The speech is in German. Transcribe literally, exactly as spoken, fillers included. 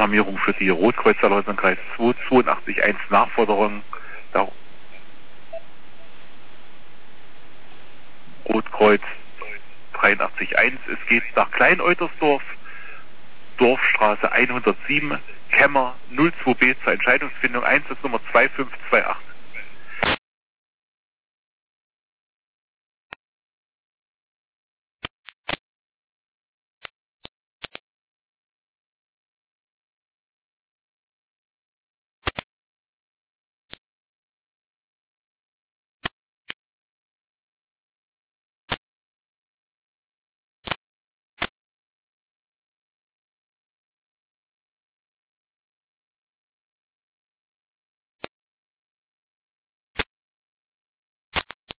Alarmierung für die Rotkreuz-Saarläusernkreis zwei zweiundachtzig eins Nachforderung. Da Rotkreuz dreiundachtzig eins. Es geht nach Klein-Eutersdorf, Dorfstraße hundertsieben, Kemmer null zwei B zur Entscheidungsfindung, Einsatznummer zwei fünf zwei acht.